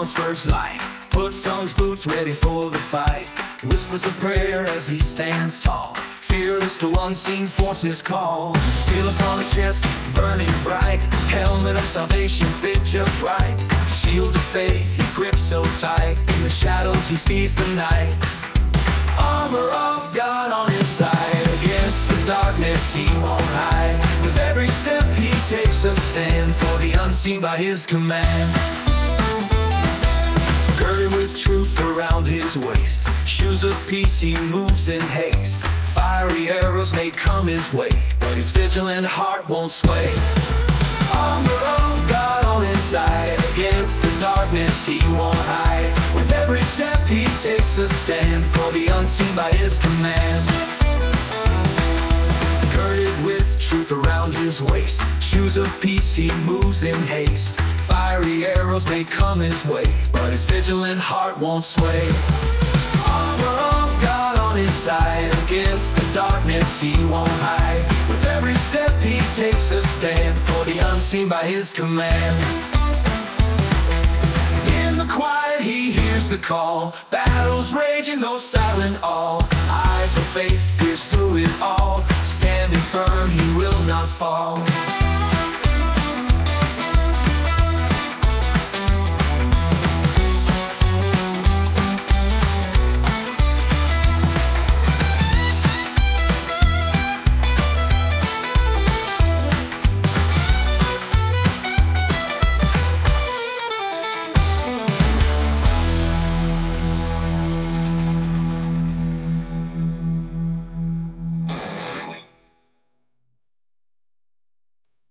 haunts first light, puts on his boots ready for the fight. Whispers a prayer as he stands tall, fearless to unseen forces call. Steel upon his chest, burning bright, helmet of salvation fit just right. Shield of faith he grips so tight, in the shadows he sees the night. Armor of God on his side, against the darkness he won't hide. With every step he takes a stand, for the unseen by his command. Girded with truth around his waist, shoes of peace he moves in haste. Fiery arrows may come his way, but his vigilant heart won't sway. Armor of God on his side, against the darkness he won't hide. With every step he takes a stand, for the unseen by his command. Girded with truth around his waist, shoes of peace he moves in haste. Fiery arrows may come his way, but his vigilant heart won't sway. Armor of God on his side, against the darkness he won't hide. With every step he takes a stand, for the unseen by his command. In the quiet he hears the call, battles raging though silent all. Eyes of faith pierce through it all, standing firm he will not fall.